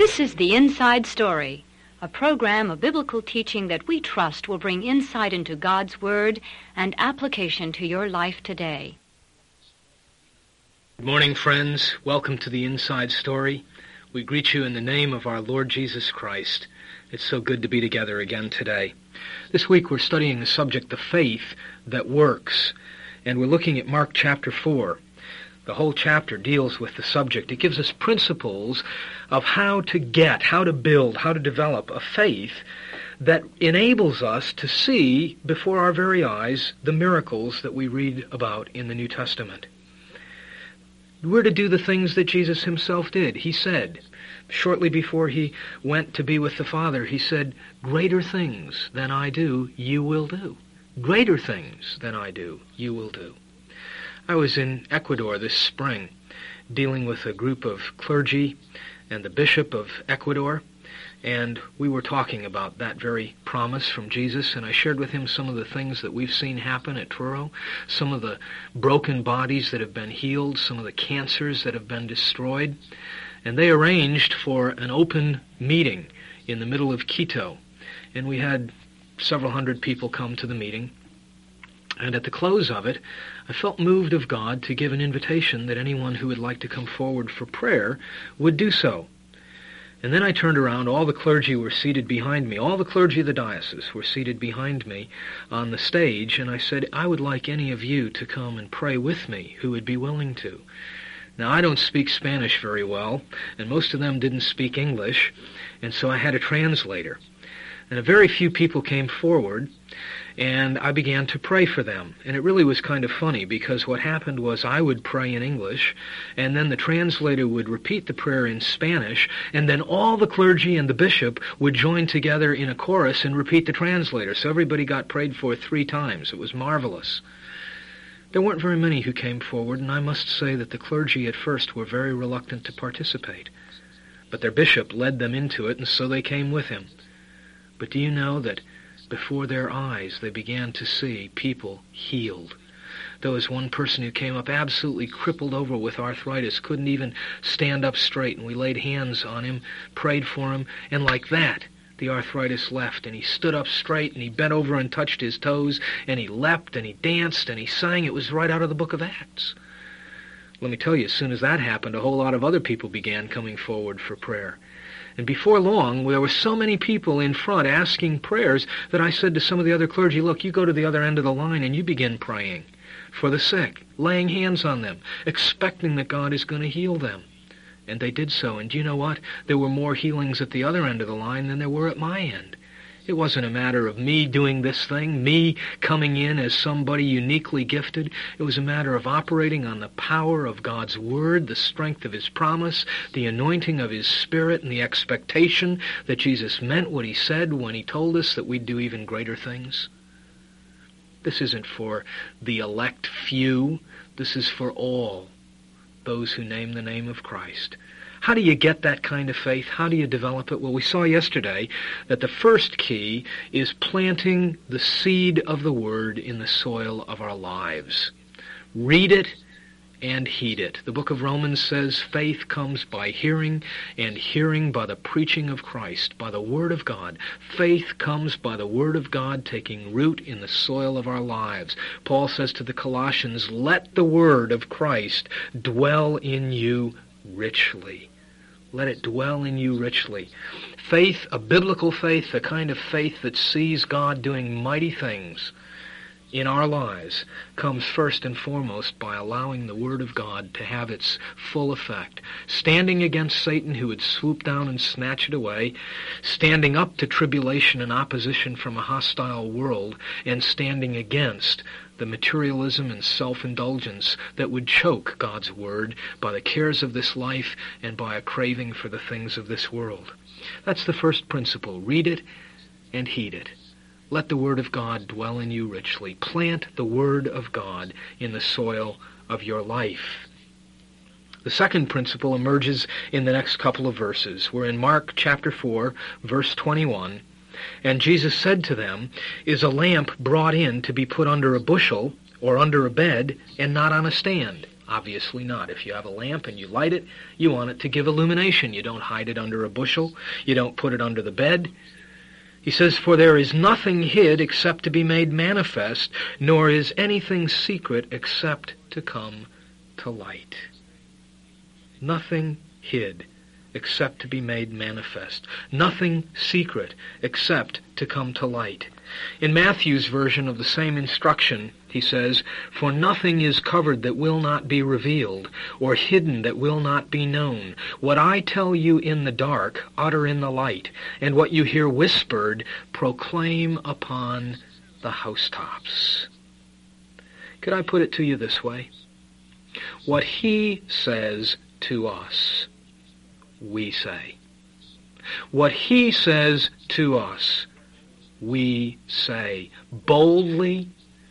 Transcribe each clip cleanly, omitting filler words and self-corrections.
This is The Inside Story, a program of biblical teaching that we trust will bring insight into God's Word and application to your life today. Good morning, friends. Welcome to The Inside Story. We greet you in the name of our Lord Jesus Christ. It's so good to be together again today. This week we're studying the subject, the faith that works, and we're looking at Mark chapter 4. The whole chapter deals with the subject. It gives us principles of how to build, how to develop a faith that enables us to see before our very eyes the miracles that we read about in the New Testament. We're to do the things that Jesus himself did. He said, shortly before he went to be with the Father, he said, "Greater things than I do, you will do. Greater things than I do, you will do." I was in Ecuador this spring, dealing with a group of clergy and the Bishop of Ecuador, and we were talking about that very promise from Jesus, and I shared with him some of the things that we've seen happen at Truro, some of the broken bodies that have been healed, some of the cancers that have been destroyed, and they arranged for an open meeting in the middle of Quito, and we had several hundred people come to the meeting. And at the close of it, I felt moved of God to give an invitation that anyone who would like to come forward for prayer would do so. And then I turned around, all the clergy were seated behind me, all the clergy of the diocese were seated behind me on the stage, and I said, I would like any of you to come and pray with me who would be willing to. Now, I don't speak Spanish very well, and most of them didn't speak English, and so I had a translator. And a very few people came forward, and I began to pray for them. And it really was kind of funny, because what happened was I would pray in English, and then the translator would repeat the prayer in Spanish, and then all the clergy and the bishop would join together in a chorus and repeat the translator. So everybody got prayed for 3 times. It was marvelous. There weren't very many who came forward, and I must say that the clergy at first were very reluctant to participate. But their bishop led them into it, and so they came with him. But do you know that before their eyes they began to see people healed? There was one person who came up absolutely crippled over with arthritis, couldn't even stand up straight, and we laid hands on him, prayed for him, and like that, the arthritis left, and he stood up straight, and he bent over and touched his toes, and he leapt, and he danced, and he sang. It was right out of the book of Acts. Let me tell you, as soon as that happened, a whole lot of other people began coming forward for prayer. And before long, there were so many people in front asking prayers that I said to some of the other clergy, look, you go to the other end of the line and you begin praying for the sick, laying hands on them, expecting that God is going to heal them. And they did so. And do you know what? There were more healings at the other end of the line than there were at my end. It wasn't a matter of me doing this thing, me coming in as somebody uniquely gifted. It was a matter of operating on the power of God's Word, the strength of His promise, the anointing of His Spirit, and the expectation that Jesus meant what He said when He told us that we'd do even greater things. This isn't for the elect few. This is for all those who name the name of Christ. How do you get that kind of faith? How do you develop it? Well, we saw yesterday that the first key is planting the seed of the Word in the soil of our lives. Read it and heed it. The book of Romans says faith comes by hearing, and hearing by the preaching of Christ, by the Word of God. Faith comes by the Word of God taking root in the soil of our lives. Paul says to the Colossians, let the Word of Christ dwell in you richly. Let it dwell in you richly. Faith, a biblical faith, the kind of faith that sees God doing mighty things in our lives, comes first and foremost by allowing the Word of God to have its full effect. Standing against Satan, who would swoop down and snatch it away, standing up to tribulation and opposition from a hostile world, and standing against the materialism and self-indulgence that would choke God's Word by the cares of this life and by a craving for the things of this world. That's the first principle. Read it and heed it. Let the Word of God dwell in you richly. Plant the Word of God in the soil of your life. The second principle emerges in the next couple of verses. We're in Mark chapter 4, verse 21. And Jesus said to them, is a lamp brought in to be put under a bushel or under a bed and not on a stand? Obviously not. If you have a lamp and you light it, you want it to give illumination. You don't hide it under a bushel. You don't put it under the bed. He says, "For there is nothing hid except to be made manifest, nor is anything secret except to come to light." Nothing hid except to be made manifest. Nothing secret except to come to light. In Matthew's version of the same instruction, he says, "For nothing is covered that will not be revealed, or hidden that will not be known. What I tell you in the dark, utter in the light, and what you hear whispered, proclaim upon the housetops." Could I put it to you this way? What he says to us, we say. What he says to us, we say. Boldly,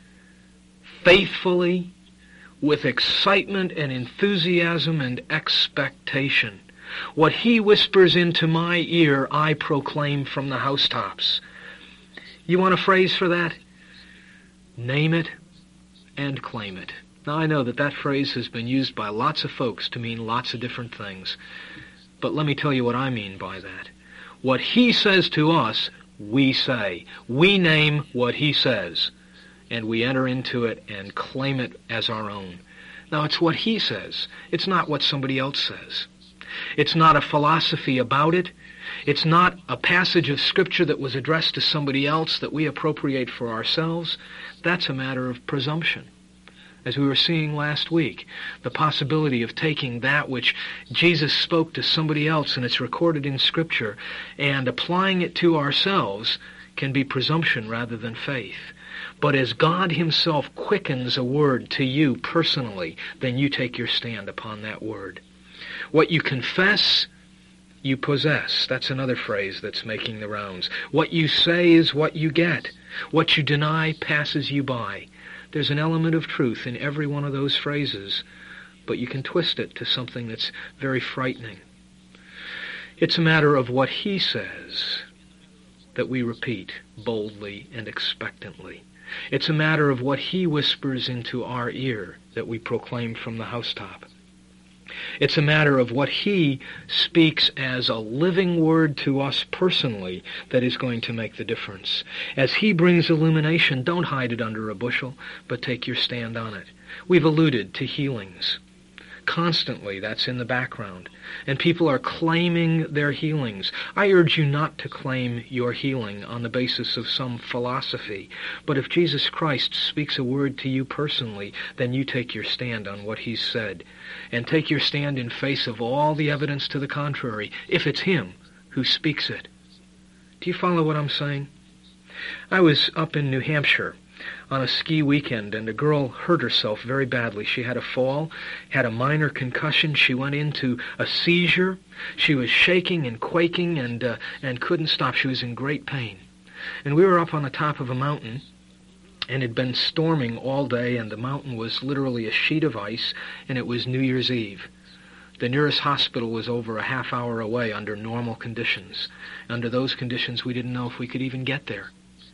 faithfully, with excitement and enthusiasm and expectation. What he whispers into my ear, I proclaim from the housetops. You want a phrase for that? Name it and claim it. Now, I know that phrase has been used by lots of folks to mean lots of different things. But let me tell you what I mean by that. What he says to us, we say. We name what he says, and we enter into it and claim it as our own. Now, it's what he says. It's not what somebody else says. It's not a philosophy about it. It's not a passage of Scripture that was addressed to somebody else that we appropriate for ourselves. That's a matter of presumption. As we were seeing last week, the possibility of taking that which Jesus spoke to somebody else and it's recorded in Scripture and applying it to ourselves can be presumption rather than faith. But as God himself quickens a word to you personally, then you take your stand upon that word. What you confess, you possess. That's another phrase that's making the rounds. What you say is what you get. What you deny passes you by. There's an element of truth in every one of those phrases, but you can twist it to something that's very frightening. It's a matter of what he says that we repeat boldly and expectantly. It's a matter of what he whispers into our ear that we proclaim from the housetop. It's a matter of what he speaks as a living word to us personally that is going to make the difference. As he brings illumination, don't hide it under a bushel, but take your stand on it. We've alluded to healings. Constantly, that's in the background. And people are claiming their healings. I urge you not to claim your healing on the basis of some philosophy. But if Jesus Christ speaks a word to you personally, then you take your stand on what he's said. And take your stand in face of all the evidence to the contrary, if it's him who speaks it. Do you follow what I'm saying? I was up in New Hampshire on a ski weekend, and a girl hurt herself very badly. She had a fall, had a minor concussion. She went into a seizure. She was shaking and quaking and couldn't stop. She was in great pain. And we were up on the top of a mountain, and it had been storming all day, and the mountain was literally a sheet of ice, and it was New Year's Eve. The nearest hospital was over a half hour away under normal conditions. Under those conditions, we didn't know if we could even get there.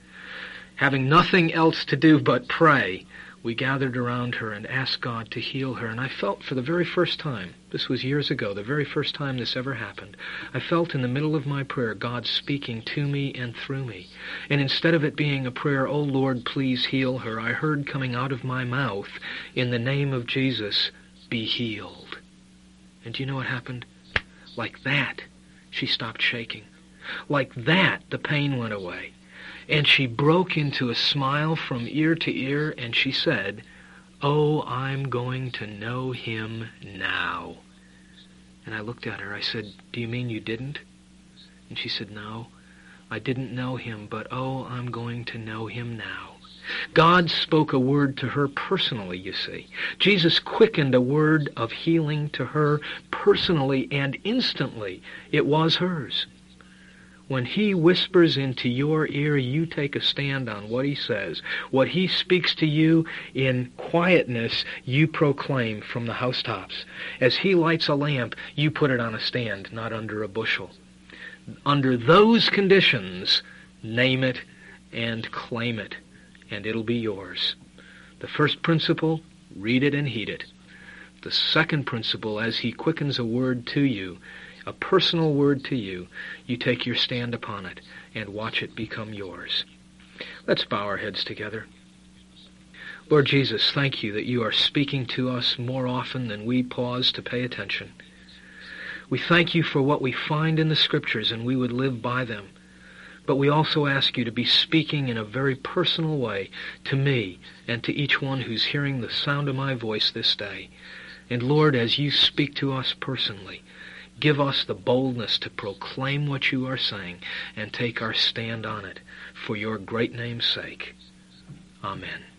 Having nothing else to do but pray, we gathered around her and asked God to heal her. And I felt for the very first time, this was years ago, the very first time this ever happened, I felt in the middle of my prayer God speaking to me and through me. And instead of it being a prayer, "Oh Lord, please heal her," I heard coming out of my mouth, "In the name of Jesus, be healed." And do you know what happened? Like that, she stopped shaking. Like that, the pain went away. And she broke into a smile from ear to ear, and she said, "Oh, I'm going to know him now." And I looked at her. I said, "Do you mean you didn't?" And she said, "No, I didn't know him, but oh, I'm going to know him now." God spoke a word to her personally, you see. Jesus quickened a word of healing to her personally, and instantly it was hers. When he whispers into your ear, you take a stand on what he says. What he speaks to you in quietness, you proclaim from the housetops. As he lights a lamp, you put it on a stand, not under a bushel. Under those conditions, name it and claim it, and it'll be yours. The first principle, read it and heed it. The second principle, as he quickens a word to you, a personal word to you, you take your stand upon it and watch it become yours. Let's bow our heads together. Lord Jesus, thank you that you are speaking to us more often than we pause to pay attention. We thank you for what we find in the Scriptures, and we would live by them. But we also ask you to be speaking in a very personal way to me and to each one who's hearing the sound of my voice this day. And Lord, as you speak to us personally, give us the boldness to proclaim what you are saying and take our stand on it for your great name's sake. Amen.